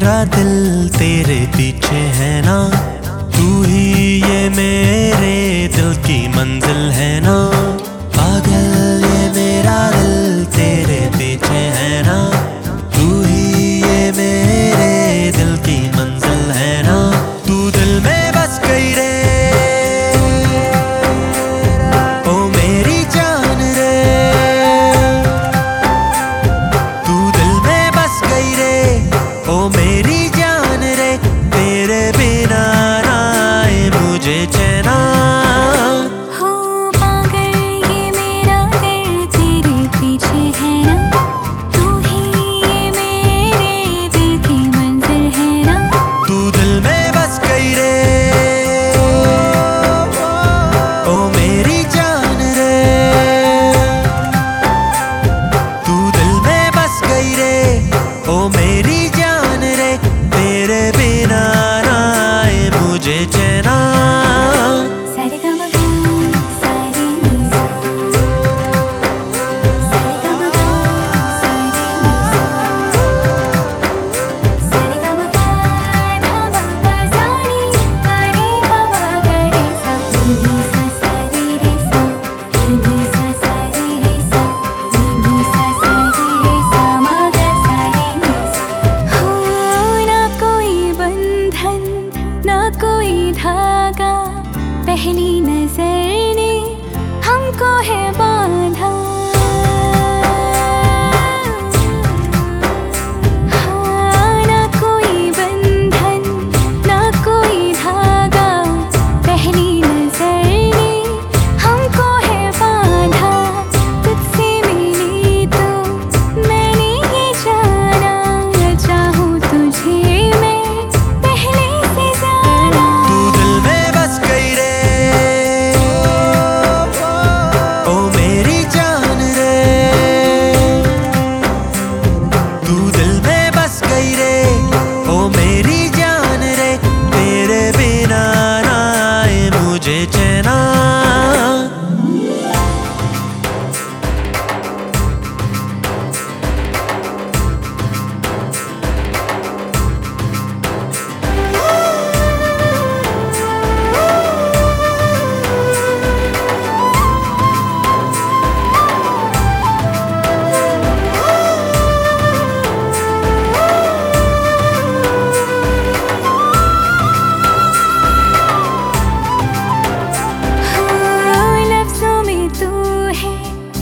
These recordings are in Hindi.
मेरा दिल तेरे पीछे है ना, तू ही ये मेरे दिल की मंजिल है ना। पागल ये मेरा दिल तेरे पीछे है ना, तू ही ये मेरे दिल की मंजिल है ना। तू दिल में बस गई रे, ओ मेरी जान रे। तू दिल में बस गई रे, ओ मेरी जान रे। तेरे बिना ना आए मुझे चैना। हो पागल ये मेरा दिल तेरे पीछे है ना, तू ही ये मेरे दिल की मंजिल है ना। तू दिल में बस गई रे, ओ मेरी जान रे। तू दिल में बस गई रे, ओ मेरी जान रे। तेरे बिना ना आए मुझे चैना। कोई धागा पहली नजर ने हमको है बांधा। हाँ, ना कोई बंधन ना कोई धागा, पहली नजर ने हमको है बांधा। तुझसे मिली तो मैंने ये जाना, चाहूँ तुझे मैं पहले से जाना। तू दिल में बस गई रे, ओ मेरी जान रे। तू दिल में बस गई रे, ओ मेरी जान रे। तेरे बिना ना आए मुझे चैना।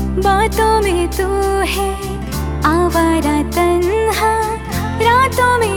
बातों में तू है आवारा तन्हा, रातों में